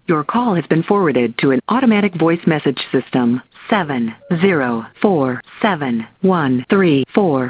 Your call has been forwarded to an automatic voice message system. 70471344